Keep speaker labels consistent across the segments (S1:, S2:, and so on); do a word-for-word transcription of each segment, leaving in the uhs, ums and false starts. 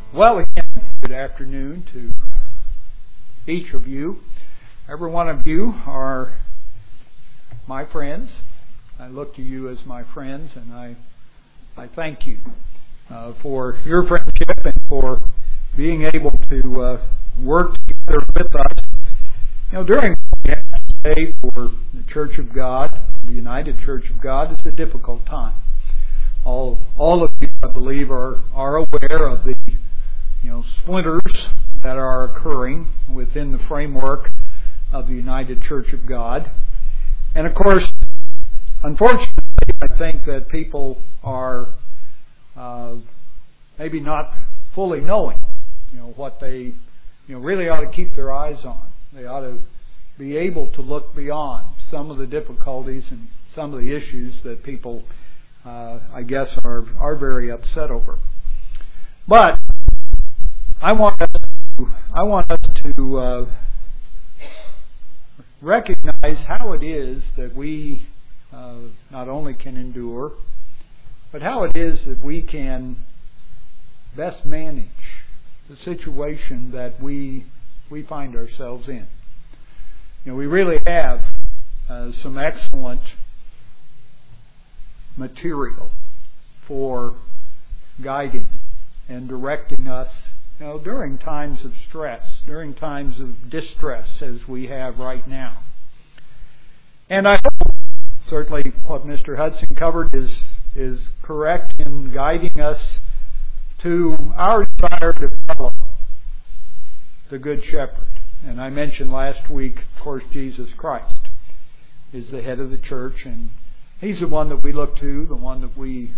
S1: Well, again, good afternoon to each of you. Every one of you are my friends. I look to you as my friends, and I I thank you uh, for your friendship and for being able to uh, work together with us. You know, during what we have to say for the Church of God, the United Church of God, is a difficult time. All all of you, I believe, are are aware of the you know splinters that are occurring within the framework of the United Church of God. And of course, unfortunately, I think that people are uh, maybe not fully knowing, you know, what they, you know, really ought to keep their eyes on. They ought to be able to look beyond some of the difficulties and some of the issues that people, uh, I guess, are are very upset over. But I want us to, I want us to uh, recognize how it is that we uh, not only can endure, but how it is that we can best manage the situation that we we find ourselves in. You know, we really have uh, some excellent material for guiding and directing us, you know, during times of stress, during times of distress as we have right now. And I hope certainly what Mister Hudson covered is is correct in guiding us to our desire to follow the Good Shepherd. And I mentioned last week, of course, Jesus Christ is the head of the church, and He's the one that we look to, the one that we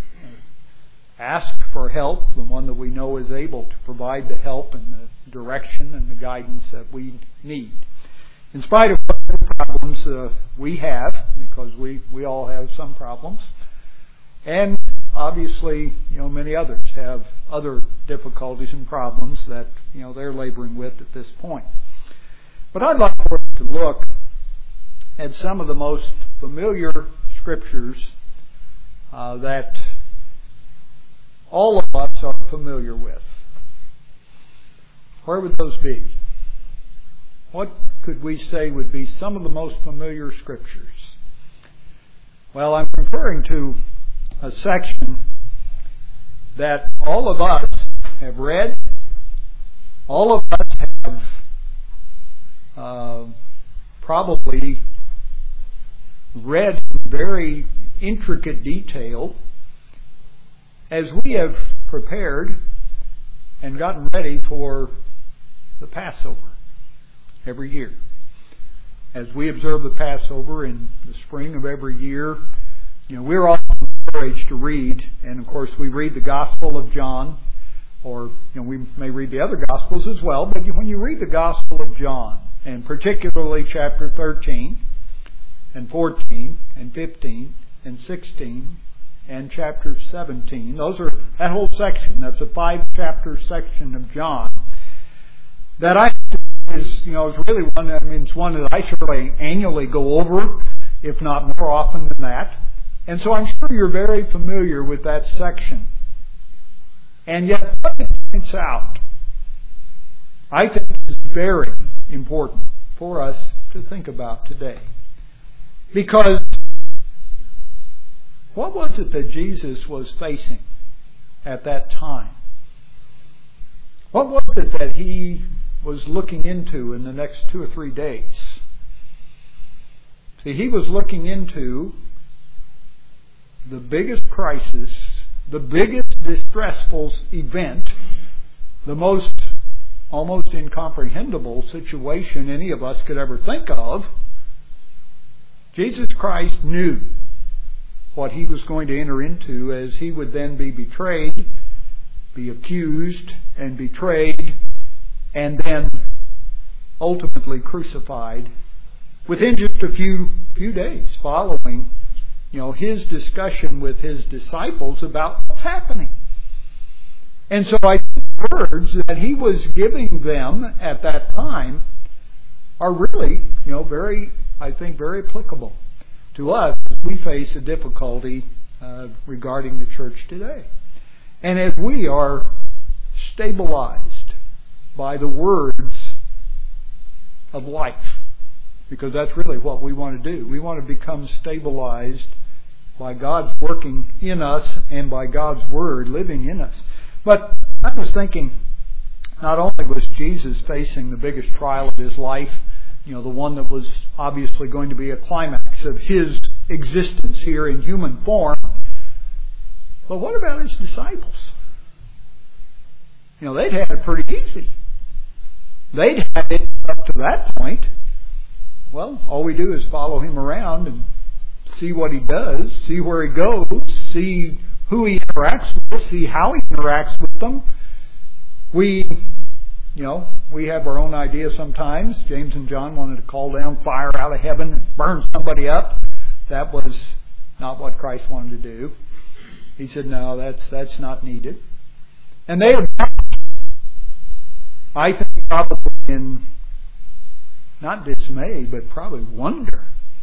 S1: ask for help, the one that we know is able to provide the help and the direction and the guidance that we need. In spite of whatever problems uh, we have, because we, we all have some problems, and obviously, you know, many others have other difficulties and problems that, you know, they're laboring with at this point. But I'd like for us to look at some of the most familiar scriptures uh, that all of us are familiar with. Where would those be? What could we say would be some of the most familiar scriptures? Well, I'm referring to a section that all of us have read, all of us have uh, probably read in very intricate detail as we have prepared and gotten ready for the Passover every year. As we observe the Passover in the spring of every year, you know, we're often encouraged to read, and of course we read the Gospel of John, or you know, we may read the other Gospels as well, but when you read the Gospel of John, and particularly chapter thirteen, and fourteen, and fifteen, and sixteen, and chapter seventeen, those are, that whole section, that's a five chapter section of John, that I is, you know, is really one, I mean, it's one that I certainly annually go over, if not more often than that. And so I'm sure you're very familiar with that section. And yet, what it points out, I think, is very important for us to think about today. Because what was it that Jesus was facing at that time? What was it that He was looking into in the next two or three days? See, He was looking into the biggest crisis, the biggest distressful event, the most almost incomprehensible situation any of us could ever think of. Jesus Christ knew what He was going to enter into as He would then be betrayed, be accused and betrayed, and then ultimately crucified within just a few few days following, you know, His discussion with His disciples about what's happening. And so I think the words that He was giving them at that time are really, you know, very, I think, very applicable to us as we face a difficulty uh, regarding the church today. And as we are stabilized by the words of life. Because that's really what we want to do. We want to become stabilized by God's working in us and by God's Word living in us. But I was thinking, not only was Jesus facing the biggest trial of His life, you know, the one that was obviously going to be a climax of His existence here in human form, but what about His disciples? You know, they'd had it pretty easy. They'd had it up to that point. Well, all we do is follow Him around and see what He does, see where He goes, see who He interacts with, see how He interacts with them. We, you know, we have our own ideas sometimes. James and John wanted to call down fire out of heaven and burn somebody up. That was not what Christ wanted to do. He said, no, that's that's not needed. And they have, I think, probably in not dismay, but probably wonder.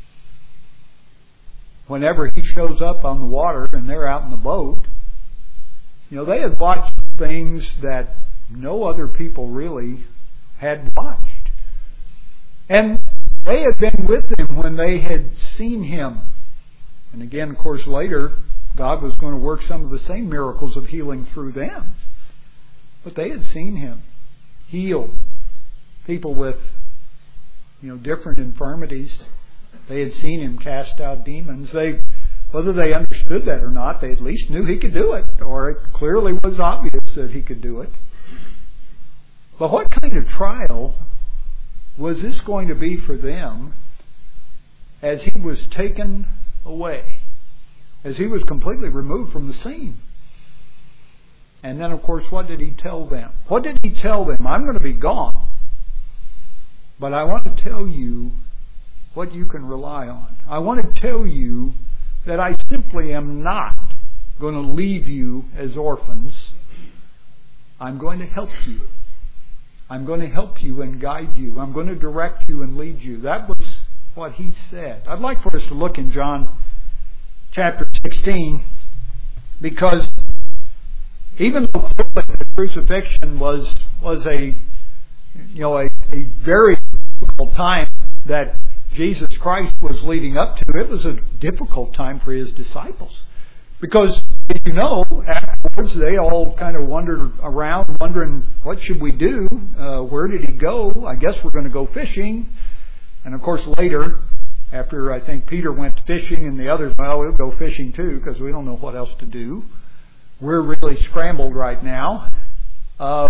S1: Whenever He shows up on the water and they're out in the boat, you know, they had watched things that no other people really had watched. And they had been with Him when they had seen Him. And again, of course, later, God was going to work some of the same miracles of healing through them. But they had seen Him heal people with, you know, different infirmities. They had seen Him cast out demons. They, whether they understood that or not, they at least knew He could do it, or it clearly was obvious that He could do it. But what kind of trial was this going to be for them as He was taken away, as He was completely removed from the scene? And then, of course, what did He tell them? What did He tell them? I'm going to be gone, but I want to tell you what you can rely on. I want to tell you that I simply am not going to leave you as orphans. I'm going to help you. I'm going to help you and guide you. I'm going to direct you and lead you. That was what He said. I'd like for us to look in John chapter sixteen, because even though the crucifixion was was a you know a, a very difficult time that Jesus Christ was leading up to, it was a difficult time for His disciples. Because, as you know, afterwards they all kind of wandered around wondering, what should we do? Uh, where did He go? I guess we're going to go fishing. And of course later, after I think Peter went fishing and the others, well, we'll go fishing too because we don't know what else to do. We're really scrambled right now. Uh,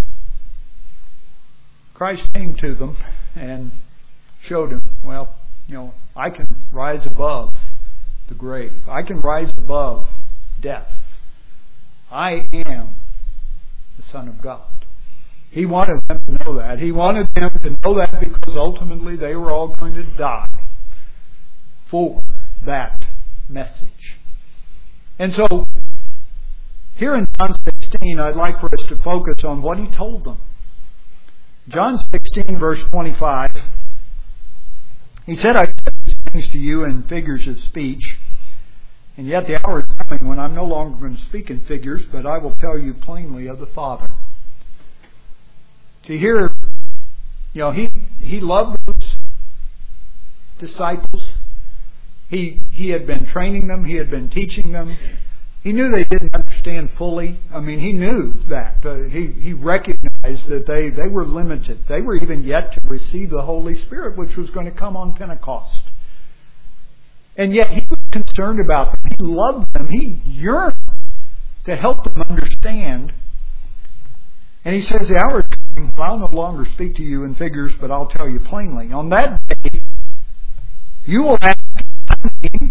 S1: Christ came to them and showed them, well, you know, I can rise above the grave. I can rise above death. I am the Son of God. He wanted them to know that. He wanted them to know that because ultimately they were all going to die for that message. And so, here in John sixteen, I'd like for us to focus on what He told them. John sixteen, verse twenty-five. He said, I said these things to you in figures of speech, and yet the hour is coming when I'm no longer going to speak in figures, but I will tell you plainly of the Father. To hear, you know, he he loved those disciples. He he had been training them. He had been teaching them. He knew they didn't understand fully. I mean, He knew that. Uh, he, he recognized that they, they were limited. They were even yet to receive the Holy Spirit, which was going to come on Pentecost. And yet He was concerned about them. He loved them. He yearned to help them understand. And He says, the hour is coming, I'll no longer speak to you in figures, but I'll tell you plainly. On that day, you will ask me,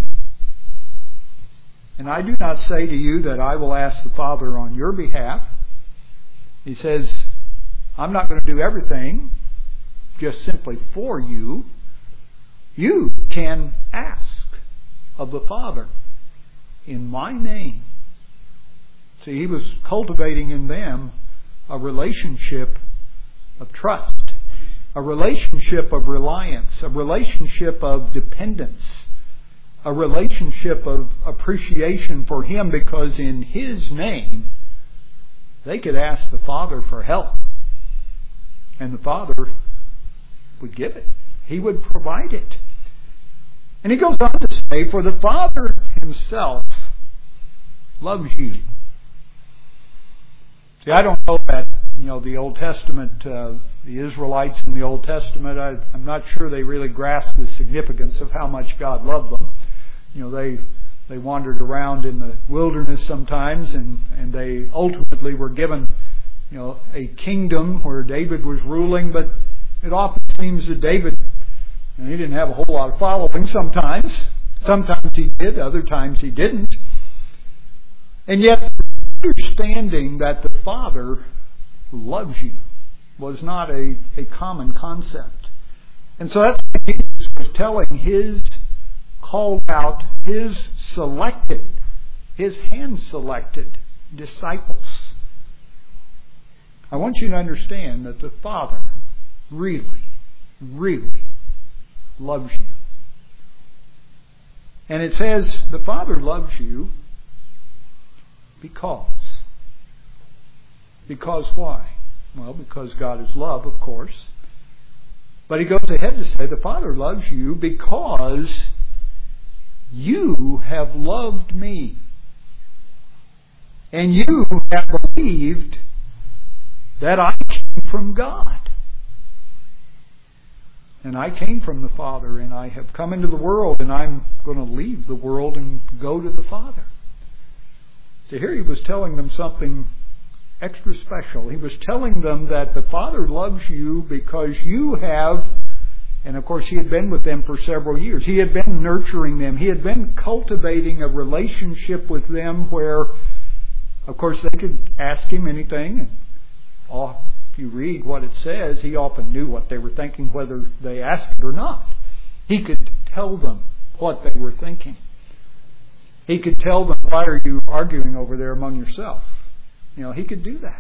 S1: and I do not say to you that I will ask the Father on your behalf. He says, I'm not going to do everything just simply for you. You can ask of the Father in my name. See, He was cultivating in them a relationship of trust, a relationship of reliance, a relationship of dependence, a relationship of appreciation for Him, because in His name they could ask the Father for help. And the Father would give it. He would provide it. And he goes on to say, for the Father himself loves you. See, I don't know that, you know, the Old Testament, uh, the Israelites in the Old Testament, I, I'm not sure they really grasped the significance of how much God loved them. You know, they they wandered around in the wilderness sometimes, and, and they ultimately were given, you know, a kingdom where David was ruling, but it often seems that David, and he didn't have a whole lot of following sometimes. Sometimes he did, other times he didn't. And yet, understanding that the Father loves you was not a, a common concept. And so that's what Jesus was telling his called out, his selected, his hand-selected disciples. I want you to understand that the Father really, really loves you. And it says the Father loves you because. Because why? Well, because God is love, of course. But he goes ahead to say the Father loves you because you have loved me. And you have believed that I came from God. And I came from the Father, and I have come into the world, and I'm going to leave the world and go to the Father. So here he was telling them something extra special. He was telling them that the Father loves you because you have, and of course he had been with them for several years. He had been nurturing them. He had been cultivating a relationship with them where, of course, they could ask him anything. And oh, if you read what it says, he often knew what they were thinking, whether they asked it or not. He could tell them what they were thinking. He could tell them, why are you arguing over there among yourself? You know, he could do that.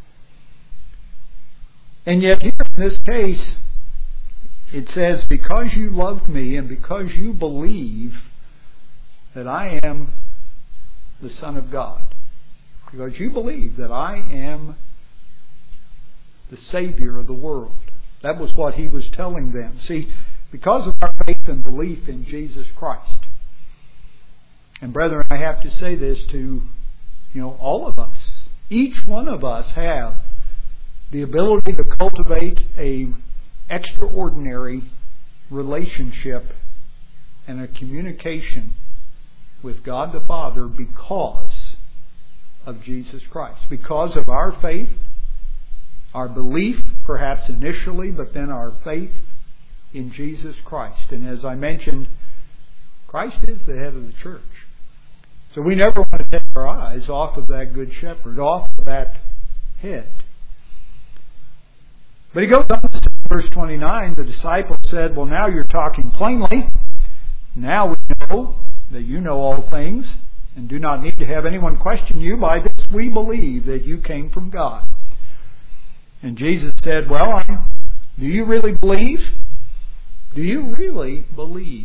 S1: And yet here in this case, it says, because you loved me and because you believe that I am the Son of God. Because you believe that I am the Savior of the world. That was what he was telling them. See, because of our faith and belief in Jesus Christ. And brethren, I have to say this to, you know, all of us. Each one of us have the ability to cultivate a extraordinary relationship and a communication with God the Father because of Jesus Christ. Because of our faith, our belief, perhaps initially, but then our faith in Jesus Christ. And as I mentioned, Christ is the head of the church. So we never want to take our eyes off of that good shepherd, off of that head. But he goes on to say, verse twenty-nine, the disciples said, well, now you're talking plainly. Now we know that you know all things and do not need to have anyone question you. By this we believe that you came from God. And Jesus said, well, I, do you really believe? Do you really believe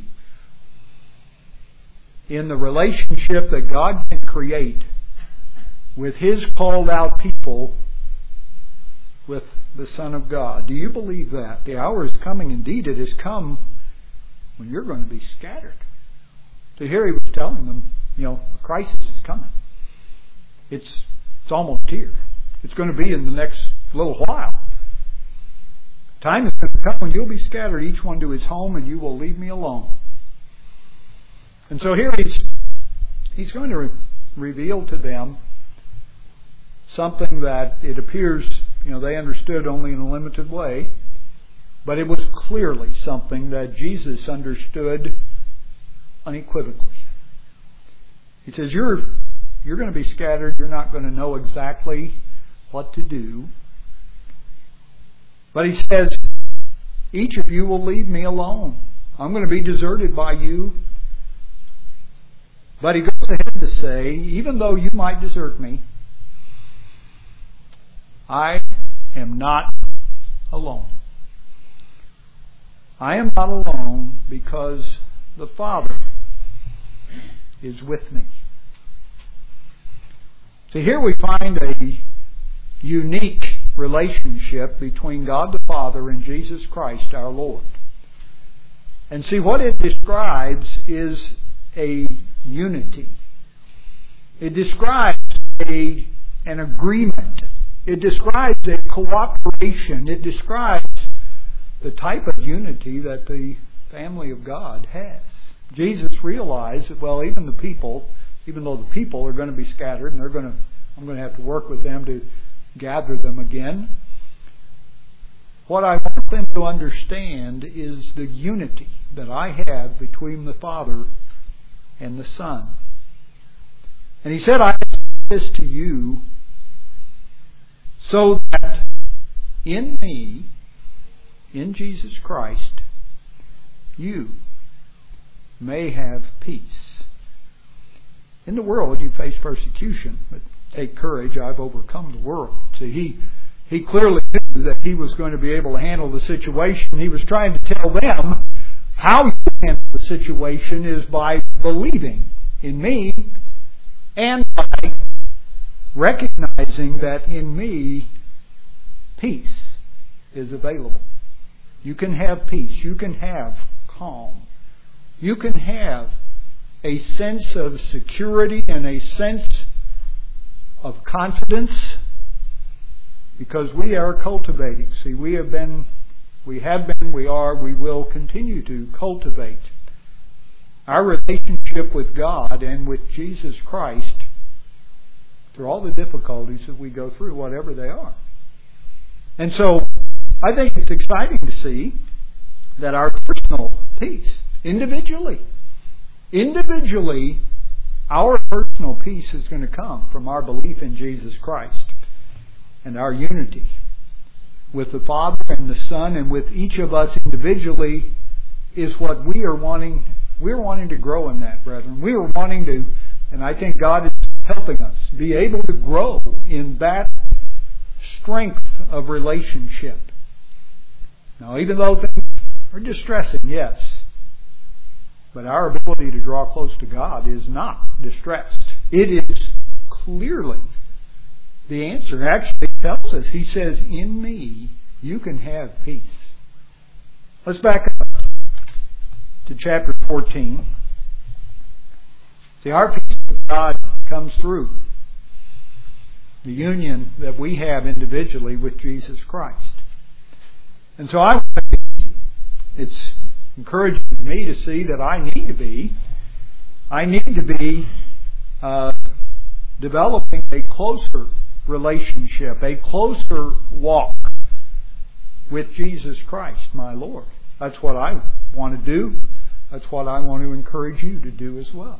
S1: in the relationship that God can create with His called out people with the Son of God? Do you believe that? The hour is coming, indeed it has come, when you're going to be scattered. So here he was telling them, you know, a crisis is coming. It's, it's almost here. It's going to be in the next little while. Time is going to come when you'll be scattered, each one to his home, and you will leave me alone. And so here he's, he's going to re- reveal to them something that it appears, you know, they understood only in a limited way, but it was clearly something that Jesus understood unequivocally. He says, you're, you're going to be scattered. You're not going to know exactly what to do. But he says, each of you will leave me alone. I'm going to be deserted by you. But he goes ahead to say, even though you might desert me, I am not alone. I am not alone because the Father is with me. So here we find a unique relationship between God the Father and Jesus Christ our Lord. And see, what it describes is a unity. It describes a, an agreement. It describes a cooperation. It describes the type of unity that the family of God has. Jesus realized that, well, even the people, even though the people are going to be scattered and they're going to, I'm going to have to work with them to gather them again. What I want them to understand is the unity that I have between the Father and the Son. And He said, I say this to you so that in me, in Jesus Christ, you may have peace. In the world you face persecution, but take courage, I've overcome the world. See, he, he clearly knew that he was going to be able to handle the situation. He was trying to tell them how you handle the situation is by believing in me and by recognizing that in me peace is available. You can have peace. You can have calm. You can have a sense of security and a sense of confidence because we are cultivating. See, we have been, we have been, we are, we will continue to cultivate our relationship with God and with Jesus Christ through all the difficulties that we go through, whatever they are. And so, I think it's exciting to see that our personal peace, individually, individually, our personal peace is going to come from our belief in Jesus Christ and our unity with the Father and the Son and with each of us individually is what we are wanting. We're wanting to grow in that, brethren. We are wanting to, and I think God is helping us be able to grow in that strength of relationship. Now, even though things are distressing, yes, but our ability to draw close to God is not distressed. It is clearly the answer. Actually, it tells us, He says, in me you can have peace. Let's back up to chapter fourteen. See, our peace with God comes through the union that we have individually with Jesus Christ. And so I, it's encouraging to me to see that I need to be, I need to be uh, developing a closer relationship, a closer walk with Jesus Christ, my Lord. That's what I want to do. That's what I want to encourage you to do as well.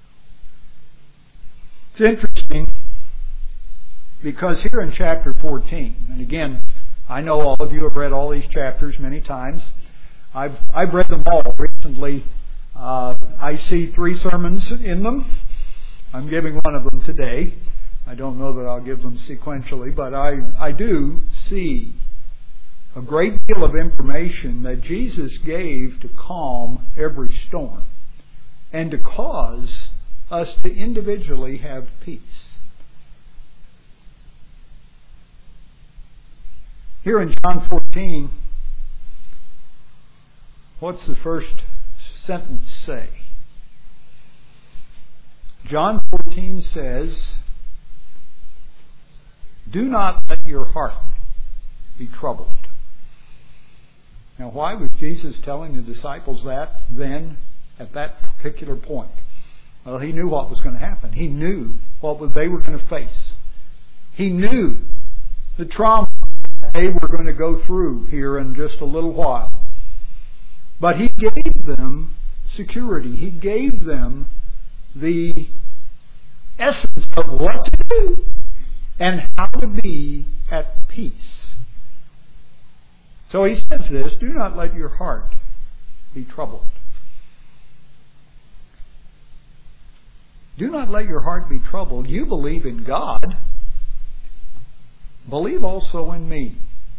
S1: It's interesting because here in chapter fourteen, and again, I know all of you have read all these chapters many times. I've I've read them all recently. Uh, I see three sermons in them. I'm giving one of them today. I don't know that I'll give them sequentially, but I, I do see a great deal of information that Jesus gave to calm every storm and to cause us to individually have peace. Here in John fourteen, what's the first sentence say? John fourteen says, "Do not let your heart be troubled." Now, why was Jesus telling the disciples that then at that particular point? Well, He knew what was going to happen. He knew what they were going to face. He knew the trauma they were going to go through here in just a little while. But He gave them security. He gave them the essence of what to do and how to be at peace. So He says this, "Do not let your heart be troubled." Do not let your heart be troubled. You believe in God. Believe also in me.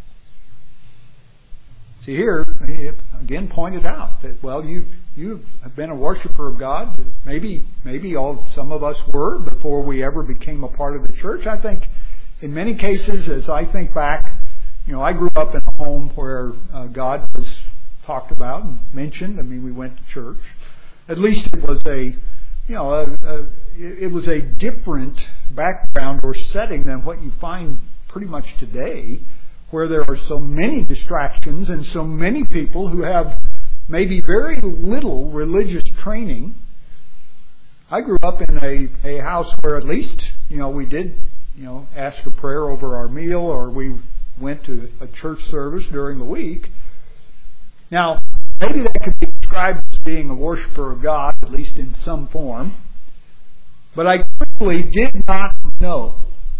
S1: See here, he again pointed out that, well, you you have been a worshiper of God. Maybe maybe all some of us were before we ever became a part of the church. I think in many cases, as I think back, you know, I grew up in a home where uh, God was talked about and mentioned. I mean, we went to church. At least it was a, you know, a, a, it was a different background or setting than what you find pretty much today, where there are so many distractions and so many people who have maybe very little religious training. I grew up in a, a house where at least, you know, we did, you know, ask a prayer over our meal, or we went to a church service during the week. Now, maybe that could be described as being a worshiper of God, at least in some form. But I quickly did not know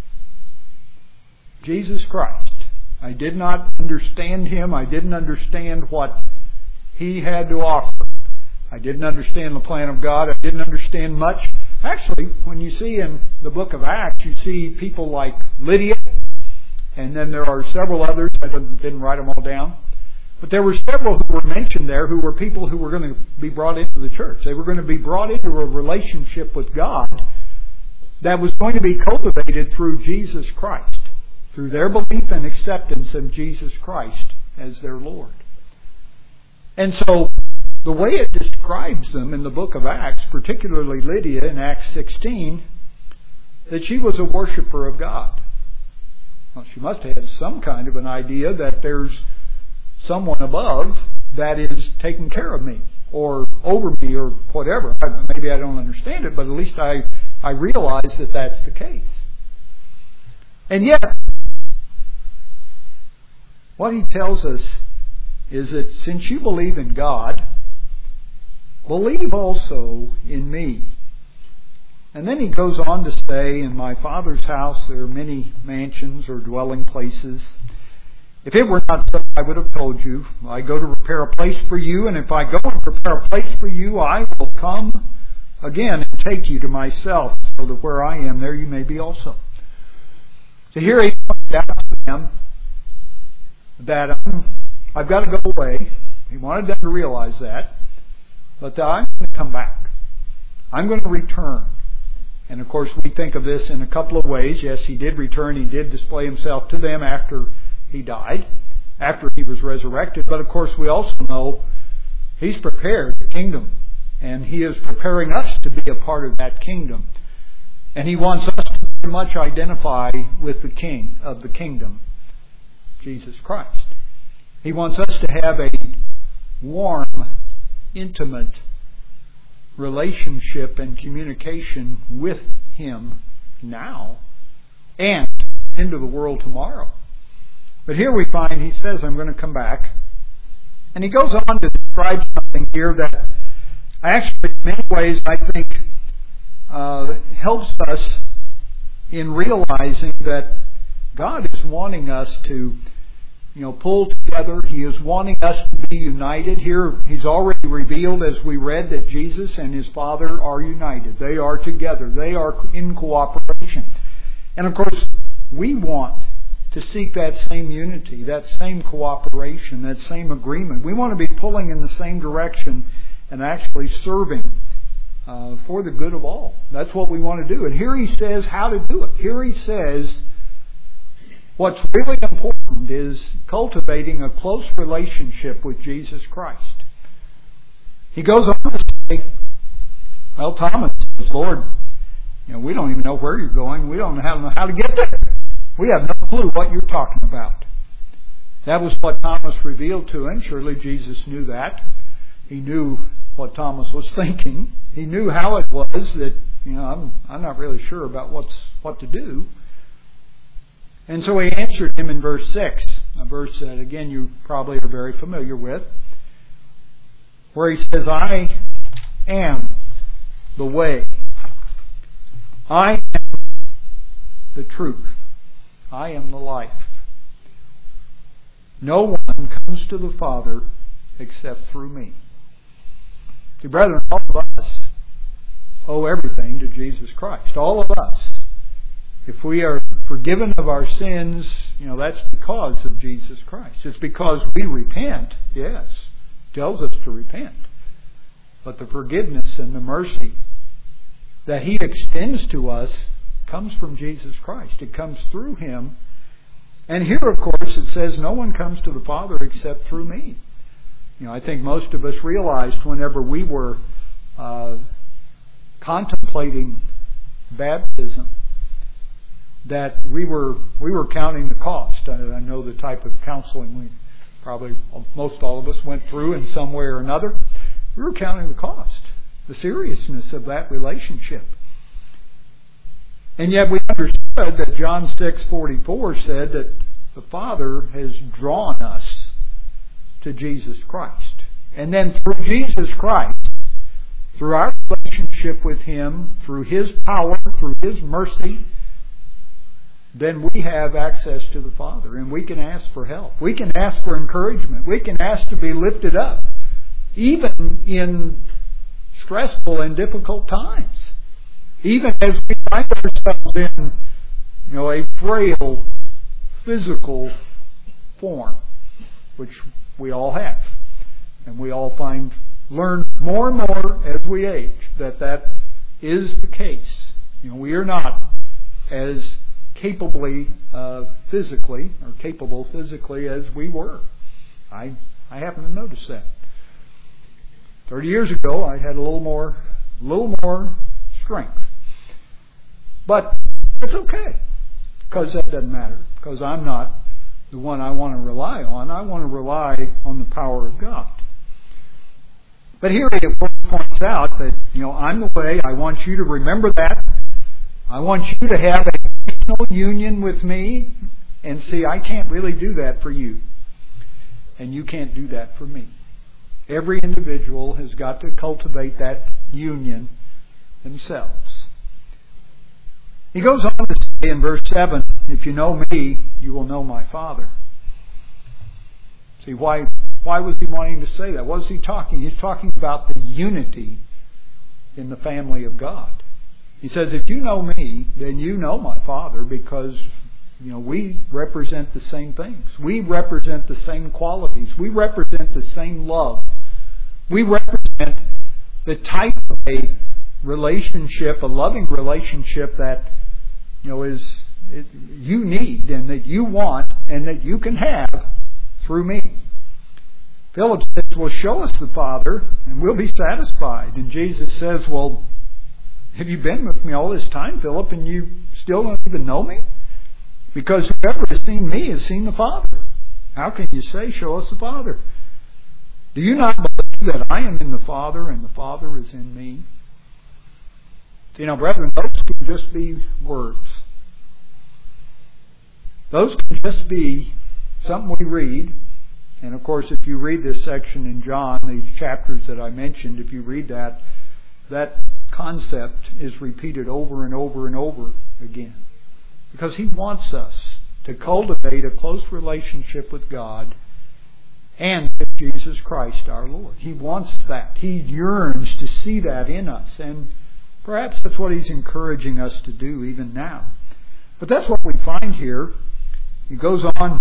S1: Jesus Christ. I did not understand Him. I didn't understand what He had to offer. I didn't understand the plan of God. I didn't understand much. Actually, when you see in the book of Acts, you see people like Lydia, and then there are several others. I didn't write them all down. But there were several who were mentioned there who were people who were going to be brought into the church. They were going to be brought into a relationship with God that was going to be cultivated through Jesus Christ, through their belief and acceptance of Jesus Christ as their Lord. And so, the way it describes them in the book of Acts, particularly Lydia in Acts sixteen, that she was a worshiper of God. Well, she must have had some kind of an idea that there's someone above that is taking care of me, or over me, or whatever. Maybe I don't understand it, but at least I, I realize that that's the case. And yet, what he tells us is that since you believe in God, believe also in me. And then he goes on to say, in my Father's house there are many mansions or dwelling places. If it were not so, I would have told you. I go to prepare a place for you, and if I go and prepare a place for you, I will come again and take you to myself, so that where I am, there you may be also. So here he pointed out to them that I'm, I've got to go away. He wanted them to realize that. But I'm going to come back. I'm going to return. And of course we think of this in a couple of ways. Yes, he did return. He did display himself to them after he died, after he was resurrected. But of course we also know he's prepared the kingdom. And he is preparing us to be a part of that kingdom. And he wants us to very much identify with the King of the kingdom, Jesus Christ. He wants us to have a warm, intimate relationship and communication with Him now and into the world tomorrow. But here we find he says, I'm going to come back. And he goes on to describe something here that actually in many ways I think uh, helps us in realizing that God is wanting us to You know, pull together. He is wanting us to be united. Here, He's already revealed, as we read, that Jesus and His Father are united. They are together. They are in cooperation. And of course, we want to seek that same unity, that same cooperation, that same agreement. We want to be pulling in the same direction and actually serving uh, for the good of all. That's what we want to do. And here he says how to do it. Here he says what's really important is cultivating a close relationship with Jesus Christ. He goes on to say, well, Thomas says, Lord, you know, we don't even know where you're going. We don't know how, how to get there. We have no clue what you're talking about. That was what Thomas revealed to him. Surely Jesus knew that. He knew what Thomas was thinking. He knew how it was that, you know, I'm, I'm not really sure about what's what to do. And so he answered him in verse six, a verse that again you probably are very familiar with, where he says, I am the way. I am the truth. I am the life. No one comes to the Father except through me. See, brethren, all of us owe everything to Jesus Christ. All of us. If we are forgiven of our sins, you know, that's because of Jesus Christ. It's because we repent, yes. It tells us to repent. But the forgiveness and the mercy that He extends to us comes from Jesus Christ. It comes through Him. And here, of course, it says, no one comes to the Father except through me. You know, I think most of us realized whenever we were uh, contemplating baptism that we were we were counting the cost. I, I know the type of counseling we probably most all of us went through in some way or another. We were counting the cost, the seriousness of that relationship. And yet we understood that John six forty-four said that the Father has drawn us to Jesus Christ. And then through Jesus Christ, through our relationship with Him, through His power, through His mercy, then we have access to the Father. And we can ask for help. We can ask for encouragement. We can ask to be lifted up, even in stressful and difficult times. Even as we find ourselves in, you know, a frail physical form, which we all have. And we all find, learn more and more as we age that that is the case. You know, we are not as capably uh, physically, or capable physically as we were. I I happen to notice that. Thirty years ago, I had a little more, a little more strength. But it's okay, because that doesn't matter. Because I'm not the one I want to rely on. I want to rely on the power of God. But here he points out that, you know, I'm the way. I want you to remember that. I want you to have a personal union with me. And see, I can't really do that for you. And you can't do that for me. Every individual has got to cultivate that union themselves. He goes on to say in verse seven, if you know me, you will know my Father. See, why, why was he wanting to say that? What is he talking? He's talking about the unity in the family of God. He says, if you know me, then you know my Father, because, you know, we represent the same things. We represent the same qualities. We represent the same love. We represent the type of a relationship, a loving relationship that, you know, is it, you need and that you want and that you can have through me. Philip says, well, show us the Father and we'll be satisfied. And Jesus says, well, have you been with me all this time, Philip, and you still don't even know me? Because whoever has seen me has seen the Father. How can you say, show us the Father? Do you not believe that I am in the Father and the Father is in me? You know, brethren, those can just be words. Those can just be something we read. And of course, if you read this section in John, these chapters that I mentioned, if you read that, that concept is repeated over and over and over again. Because He wants us to cultivate a close relationship with God and with Jesus Christ our Lord. He wants that. He yearns to see that in us. And perhaps that's what He's encouraging us to do even now. But that's what we find here. He goes on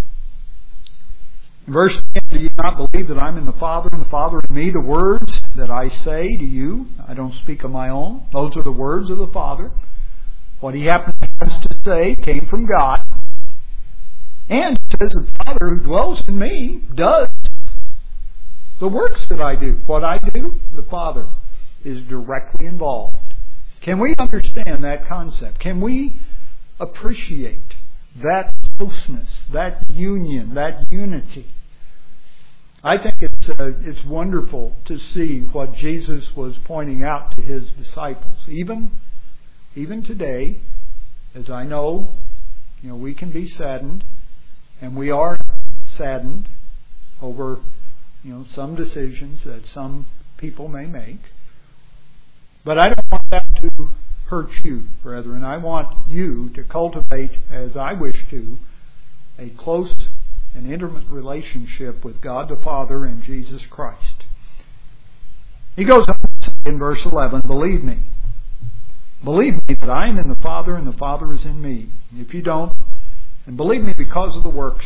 S1: in verse ten, do you not believe that I'm in the Father and the Father in me? The words that I say to you, I don't speak of my own. Those are the words of the Father. What He happens to say came from God. And it says the Father who dwells in me does the works that I do. What I do, the Father is directly involved. Can we understand that concept? Can we appreciate that closeness, that union, that unity? I think it's uh, it's wonderful to see what Jesus was pointing out to His disciples. Even even today, as I know, you know, we can be saddened, and we are saddened over, you know, some decisions that some people may make. But I don't want that to hurt you, brethren. I want you to cultivate, as I wish to, a close and intimate relationship with God the Father and Jesus Christ. He goes on to say in verse eleven, believe me. Believe me that I am in the Father and the Father is in me. If you don't, and believe me because of the works.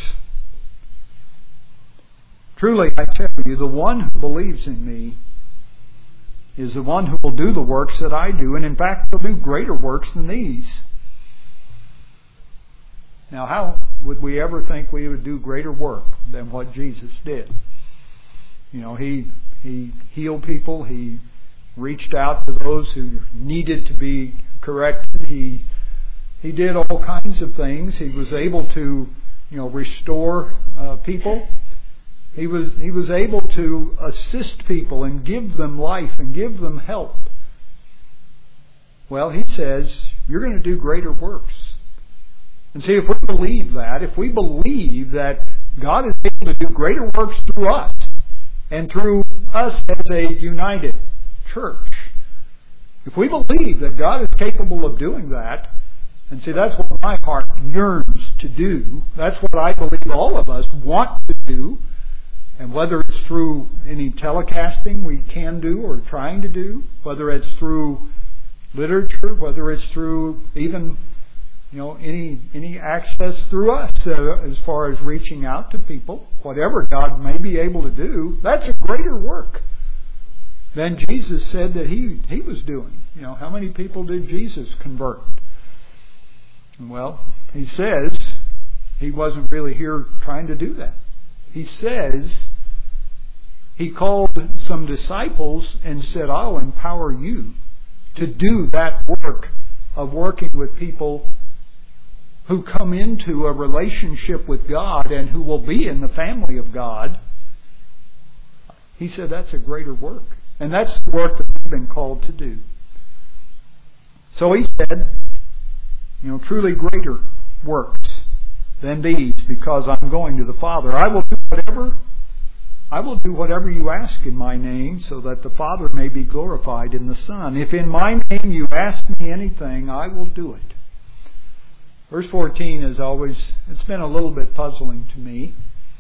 S1: Truly, I tell you, the one who believes in me is the one who will do the works that I do, and in fact will do greater works than these. Now, how would we ever think we would do greater work than what Jesus did? You know, He He healed people. He reached out to those who needed to be corrected. He He did all kinds of things. He was able to, you know, restore uh, people. He was He was able to assist people and give them life and give them help. Well, He says, you're going to do greater works. And see, if we believe that, if we believe that God is able to do greater works through us, and through us as a united church, if we believe that God is capable of doing that, and see, that's what my heart yearns to do. That's what I believe all of us want to do. And whether it's through any telecasting we can do or trying to do, whether it's through literature, whether it's through even, you know, any any access through us uh, as far as reaching out to people, whatever God may be able to do, that's a greater work than Jesus said that he, he was doing. You know, how many people did Jesus convert? Well, He says He wasn't really here trying to do that. He says He called some disciples and said, I'll empower you to do that work of working with people who come into a relationship with God and who will be in the family of God. He said that's a greater work. And that's the work that we've been called to do. So He said, you know, truly greater works than these, because I'm going to the Father. I will do whatever, I will do whatever you ask in my name, so that the Father may be glorified in the Son. If in my name you ask me anything, I will do it. Verse fourteen is always, it's been a little bit puzzling to me.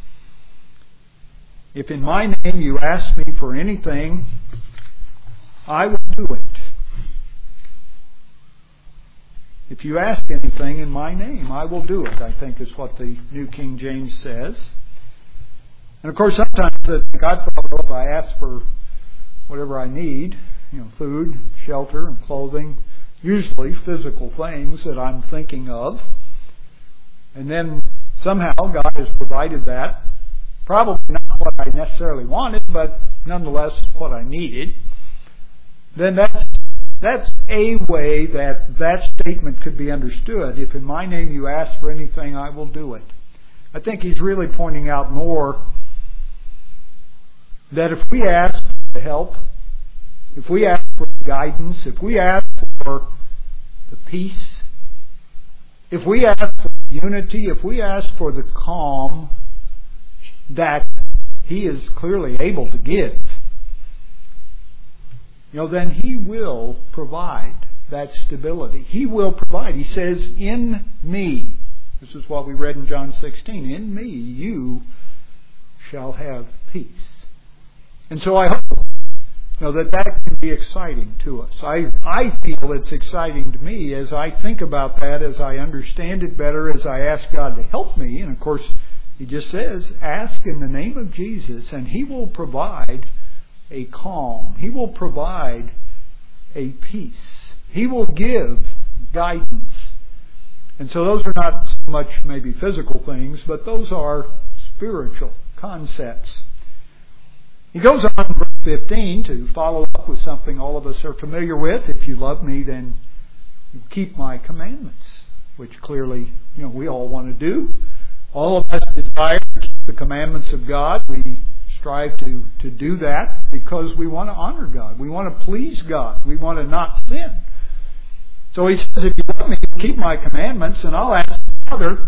S1: If in my name you ask me for anything, I will do it. If you ask anything in my name, I will do it, I think is what the New King James says. And of course, sometimes I think I thought, well, if I ask for whatever I need, you know, food, shelter, and clothing, usually physical things that I'm thinking of, and then somehow God has provided that. Probably not what I necessarily wanted, but nonetheless what I needed. Then that's that's a way that that statement could be understood. If in my name you ask for anything, I will do it. I think he's really pointing out more that if we ask for help, if we ask for guidance, if we ask for the peace, if we ask for unity, if we ask for the calm that He is clearly able to give, you know, then He will provide that stability. He will provide. He says, in me, this is what we read in John sixteen, in me you shall have peace. And so I hope, you know, that that can be exciting to us. I, I feel it's exciting to me as I think about that, as I understand it better, as I ask God to help me. And of course, He just says, ask in the name of Jesus, and He will provide a calm. He will provide a peace. He will give guidance. And so those are not so much maybe physical things, but those are spiritual concepts. He goes on in verse fifteen to follow up with something all of us are familiar with. If you love me, then you keep my commandments, which clearly, you know, we all want to do. All of us desire to keep the commandments of God. We strive to, to do that because we want to honor God. We want to please God. We want to not sin. So he says, if you love me, keep my commandments, and I'll ask the Father,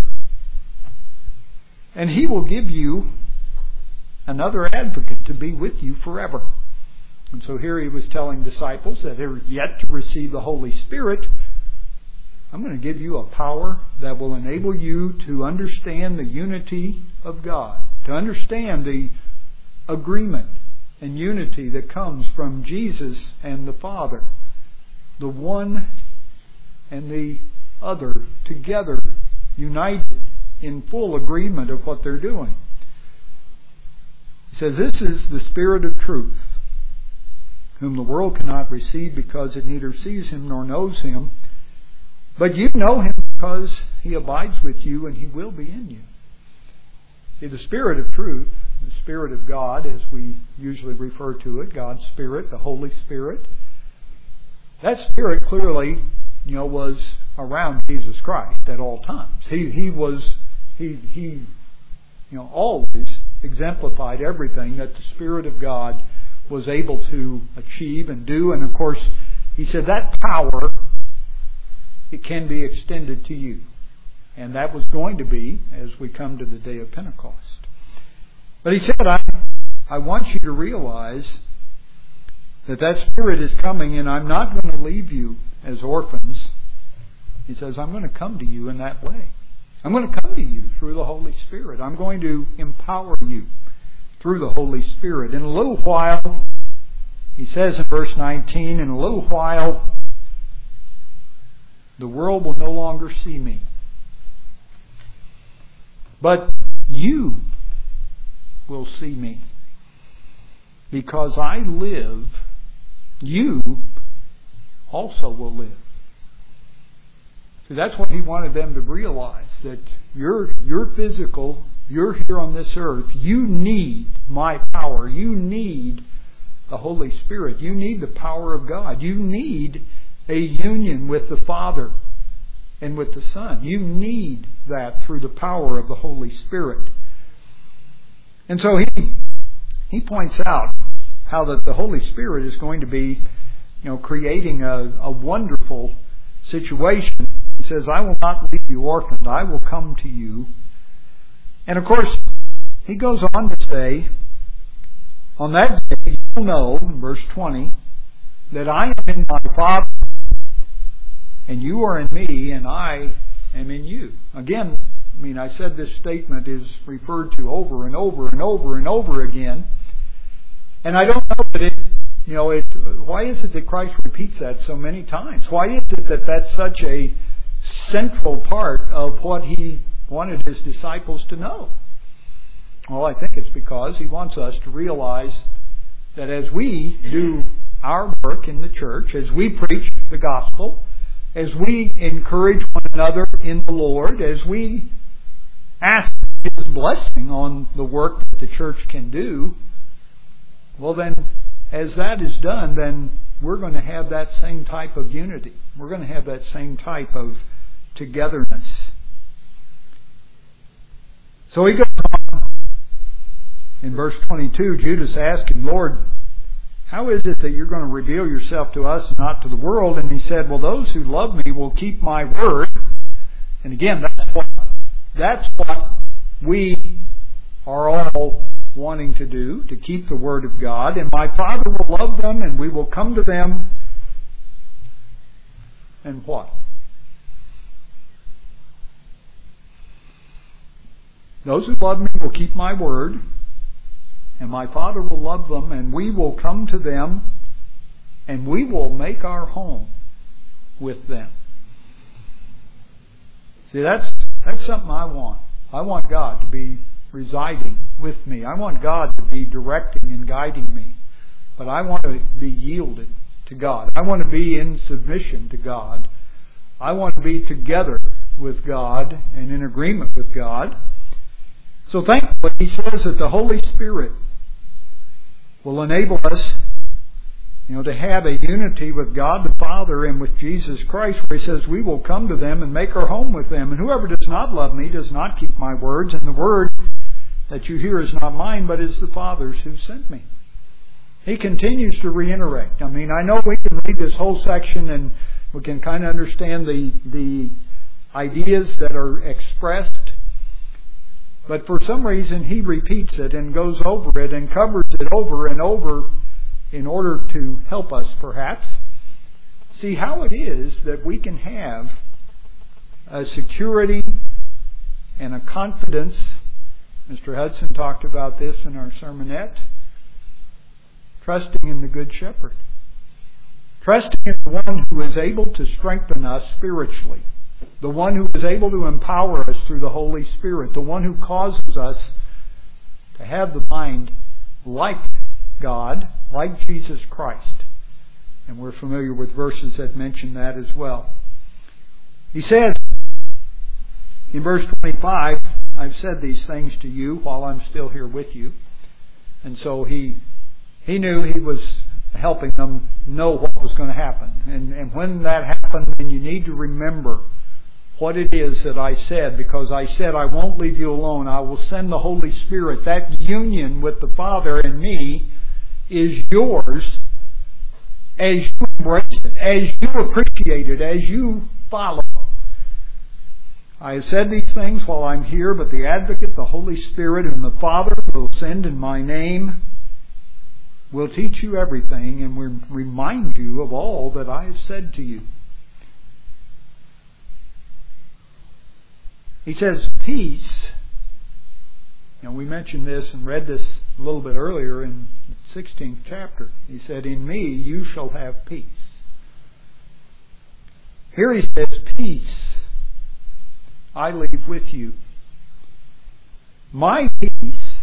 S1: and He will give you another advocate to be with you forever. And so here He was telling disciples that are yet to receive the Holy Spirit, I'm going to give you a power that will enable you to understand the unity of God, to understand the agreement and unity that comes from Jesus and the Father, the one and the other together, united in full agreement of what they're doing. He says, this is the Spirit of truth. whom the world cannot receive because it neither sees him nor knows him. But you know him because he abides with you and he will be in you. See, the Spirit of truth, the Spirit of God, as we usually refer to it, God's Spirit, the Holy Spirit, that Spirit clearly, you know, was around Jesus Christ at all times. He he was he he you know always exemplified everything that the Spirit of God was able to achieve and do. And of course, he said that power, it can be extended to you. And that was going to be as we come to the day of Pentecost. But he said, I, I want you to realize that that Spirit is coming, and I'm not going to leave you as orphans. He says, I'm going to come to you in that way. I'm going to come to you through the Holy Spirit. I'm going to empower you through the Holy Spirit. In a little while, he says in verse nineteen, in a little while, the world will no longer see me. But you will see me. Because I live, you also will live. See, that's what he wanted them to realize, that you're, you're physical, you're here on this earth, you need my power, you need the Holy Spirit, you need the power of God, you need a union with the Father and with the Son. You need that through the power of the Holy Spirit. And so he he points out how that the Holy Spirit is going to be, you know, creating a, a wonderful situation. He says, I will not leave you orphaned. I will come to you. And of course, he goes on to say, on that day you'll know, in verse twenty, that I am in my Father, and you are in me, and I am in you. Again, I mean, I said this statement is referred to over and over and over and over again. And I don't know that it, you know, it, why is it that Christ repeats that so many times? Why is it that that's such a central part of what he wanted his disciples to know? Well, I think it's because he wants us to realize that as we do our work in the church, as we preach the gospel, as we encourage one another in the Lord, as we ask His blessing on the work that the church can do, well then, as that is done, then we're going to have that same type of unity. We're going to have that same type of togetherness. So he goes on in verse twenty-two, Judas asked him, Lord, how is it that you're going to reveal yourself to us and not to the world? And he said, well, those who love me will keep my word. And again, that's what, that's what we are all wanting to do, to keep the word of God. And my Father will love them, and we will come to them. And what? Those who love me will keep my word. And my Father will love them, and we will come to them, and we will make our home with them. See, that's that's something I want. I want God to be residing with me. I want God to be directing and guiding me. But I want to be yielded to God. I want to be in submission to God. I want to be together with God and in agreement with God. So thankfully, he says that the Holy Spirit will enable us, you know, to have a unity with God the Father and with Jesus Christ, where he says we will come to them and make our home with them. And whoever does not love me does not keep my words, and the word that you hear is not mine, but is the Father's who sent me. He continues to reiterate. I mean, I know we can read this whole section and we can kind of understand the the ideas that are expressed. But for some reason, he repeats it and goes over it and covers it over and over in order to help us, perhaps, see how it is that we can have a security and a confidence. Mister Hudson talked about this in our sermonette. Trusting in the Good Shepherd. Trusting in the one who is able to strengthen us spiritually. The one who is able to empower us through the Holy Spirit. The one who causes us to have the mind like God, like Jesus Christ. And we're familiar with verses that mention that as well. He says in verse twenty-five, I've said these things to you while I'm still here with you. And so he he knew he was helping them know what was going to happen. And, and when that happened, then you need to remember what it is that I said, because I said I won't leave you alone. I will send the Holy Spirit. That union with the Father and me is yours as you embrace it, as you appreciate it, as you follow. I have said these things while I'm here, but the Advocate, the Holy Spirit, whom the Father will send in my name, will teach you everything and will remind you of all that I have said to you. He says, peace. And we mentioned this and read this a little bit earlier in the sixteenth chapter. He said, in me you shall have peace. Here he says, peace I leave with you. My peace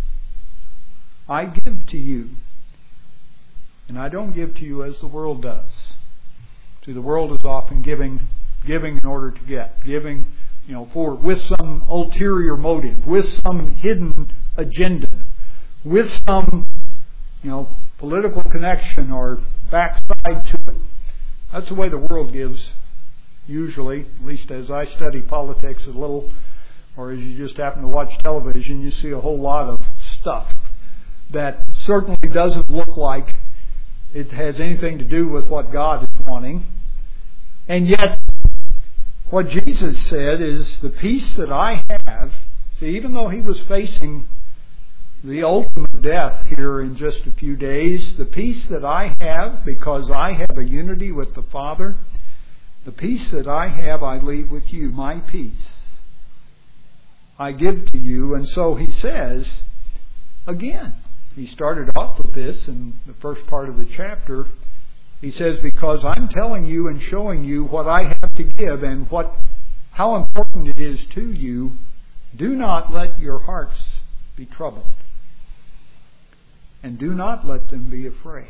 S1: I give to you. And I don't give to you as the world does. See, the world is often giving giving in order to get. Giving, you know, for with some ulterior motive, with some hidden agenda, with some, you know, political connection or backside to it. That's the way the world gives, usually, at least as I study politics a little, or as you just happen to watch television, you see a whole lot of stuff that certainly doesn't look like it has anything to do with what God is wanting. And yet, what Jesus said is, the peace that I have, see, even though he was facing the ultimate death here in just a few days, the peace that I have, because I have a unity with the Father, the peace that I have I leave with you, my peace I give to you. And so he says, again, he started off with this in the first part of the chapter. He says, because I'm telling you and showing you what I have to give and what how important it is to you, do not let your hearts be troubled. And do not let them be afraid.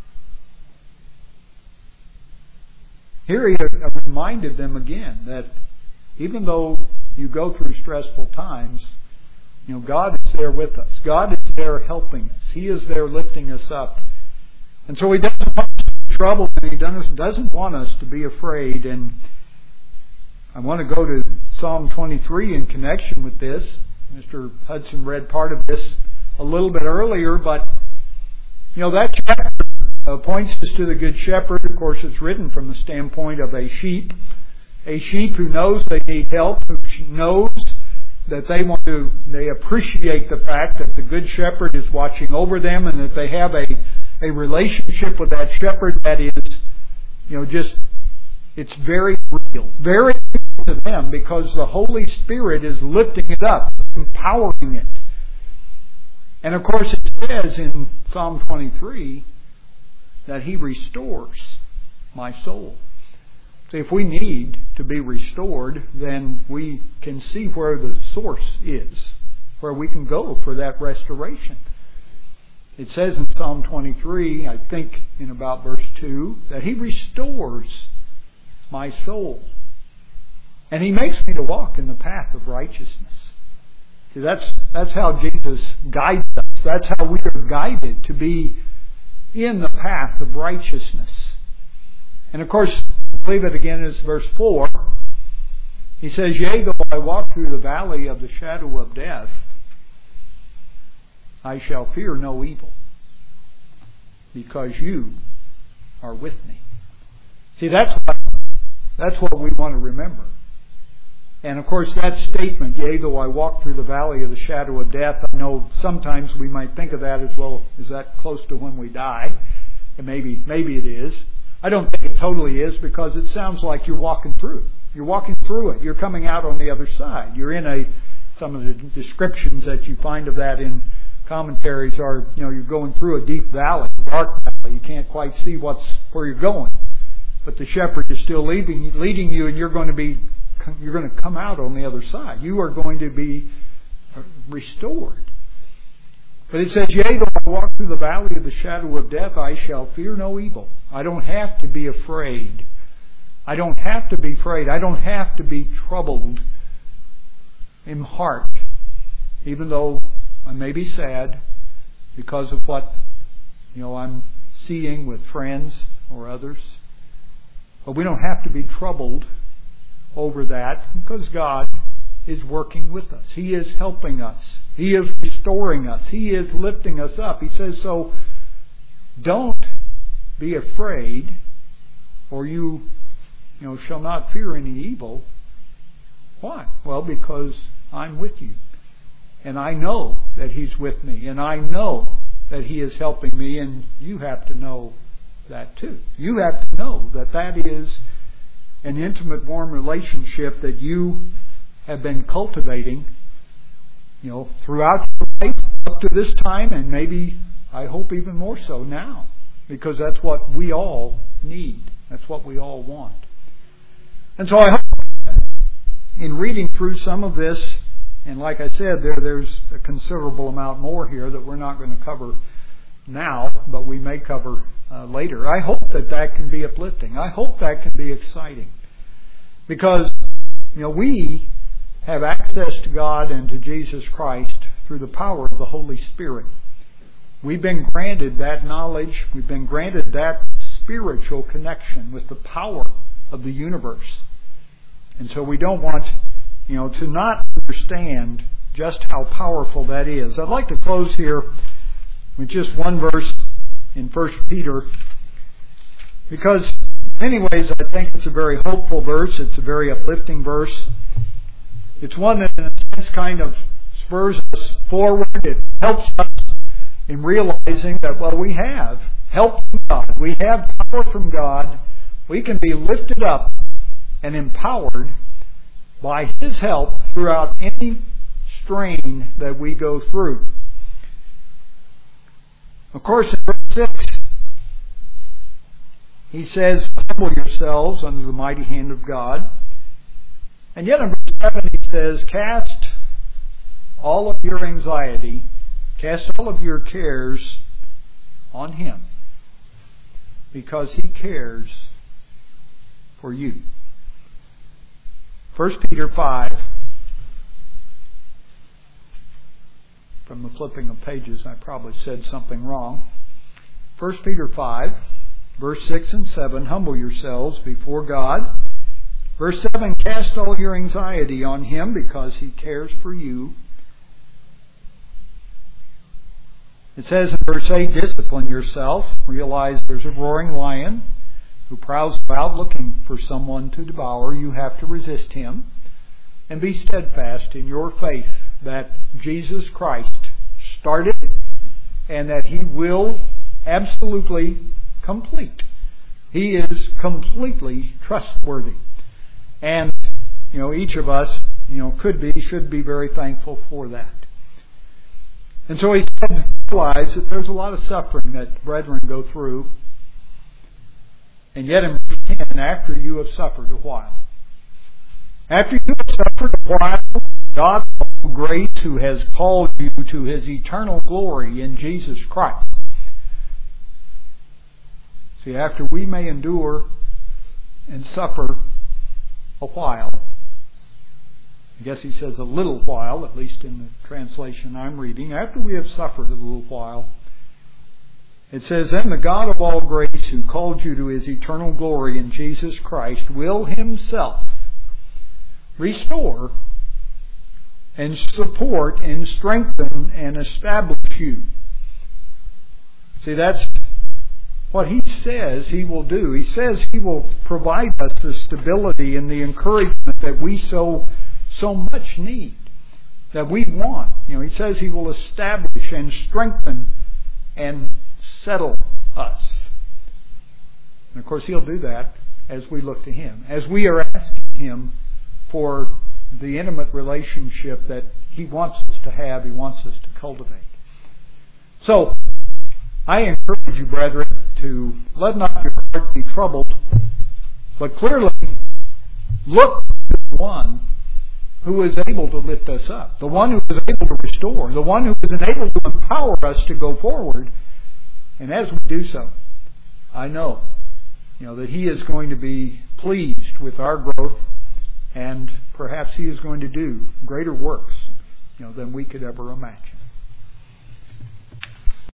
S1: Here he reminded them again that even though you go through stressful times, you know, God is there with us. God is there helping us. He is there lifting us up. And so he doesn't want us to be troubled, and he doesn't want us to be afraid. And I want to go to Psalm twenty-three in connection with this. Mister Hudson read part of this a little bit earlier, but you know, that chapter uh, points us to the Good Shepherd. Of course, it's written from the standpoint of a sheep. A sheep who knows they need help, who knows that they want to, they appreciate the fact that the Good Shepherd is watching over them and that they have a, a relationship with that shepherd that is, you know, just, it's very real. Very real to them because the Holy Spirit is lifting it up, empowering it. And of course it says in Psalm twenty-three that He restores my soul. So if we need to be restored, then we can see where the source is, where we can go for that restoration. It says in Psalm twenty-three, I think in about verse two, that He restores my soul. And He makes me to walk in the path of righteousness. See, that's, that's how Jesus guides us. That's how we are guided to be in the path of righteousness. And of course, I believe it again is verse four. He says, yea, though I walk through the valley of the shadow of death, I shall fear no evil, because you are with me. See, that's what, that's what we want to remember. And of course that statement, yea, though I walk through the valley of the shadow of death, I know sometimes we might think of that as, well, is that close to when we die? And maybe, maybe it is. I don't think it totally is, because it sounds like you're walking through. You're walking through it. You're coming out on the other side. You're in a, some of the descriptions that you find of that in commentaries are, you know, you're going through a deep valley, a dark valley. You can't quite see what's, where you're going. But the shepherd is still leading, leading you, and you're going to be, you're going to come out on the other side. You are going to be restored. But it says, yea, though I walk through the valley of the shadow of death, I shall fear no evil. I don't have to be afraid. I don't have to be afraid. I don't have to be troubled in heart, even though I may be sad because of what, you know, I'm seeing with friends or others. But we don't have to be troubled over that because God is working with us. He is helping us. He is restoring us. He is lifting us up. He says, so don't be afraid, or you, you know, shall not fear any evil. Why? Well, because I'm with you. And I know that He's with me. And I know that He is helping me. And you have to know that too. You have to know that that is an intimate, warm relationship that you have been cultivating, you know, throughout your life up to this time, and maybe, I hope, even more so now, because that's what we all need. That's what we all want. And so I hope in reading through some of this, and like I said, there there's a considerable amount more here that we're not going to cover now, but we may cover uh, later. I hope that that can be uplifting. I hope that can be exciting, because, you know, we have access to God and to Jesus Christ through the power of the Holy Spirit. We've been granted that knowledge. We've been granted that spiritual connection with the power of the universe. And so we don't want, you know, to not understand just how powerful that is. I'd like to close here with just one verse in First Peter, because in many ways I think it's a very hopeful verse. It's a very uplifting verse. It's one that in a sense kind of spurs us forward. It helps us in realizing that, well, we have help from God. We have power from God. We can be lifted up and empowered by His help throughout any strain that we go through. Of course, in verse six, he says, humble yourselves under the mighty hand of God. And yet in verse seven he says, cast all of your anxiety, cast all of your cares on Him, because He cares for you. First Peter five, from the flipping of pages I probably said something wrong. First Peter five, verse six and seven, humble yourselves before God. Verse seven, cast all your anxiety on Him because He cares for you. It says in verse eight, discipline yourself. Realize there's a roaring lion who prowls about looking for someone to devour. You have to resist him. And be steadfast in your faith that Jesus Christ started and that He will absolutely complete. He is completely trustworthy. And, you know, each of us, you know, could be, should be very thankful for that. And so he said, realize that there's a lot of suffering that brethren go through. And yet in verse ten, after you have suffered a while. After you have suffered a while, God of grace, who has called you to His eternal glory in Jesus Christ. See, after we may endure and suffer a while, I guess he says a little while, at least in the translation I'm reading, after we have suffered a little while, it says, then the God of all grace, who called you to His eternal glory in Jesus Christ, will Himself restore and support and strengthen and establish you. See, that's what He says He will do. He says He will provide us the stability and the encouragement that we so so much need, that we want. You know, He says He will establish and strengthen and settle us. And of course He'll do that as we look to Him, as we are asking Him for the intimate relationship that He wants us to have, He wants us to cultivate. So, I encourage you, brethren, to let not your heart be troubled, but clearly look to the one who is able to lift us up, the one who is able to restore, the one who is able to empower us to go forward. And as we do so, I know, you know, that He is going to be pleased with our growth, and perhaps He is going to do greater works, you know, than we could ever imagine.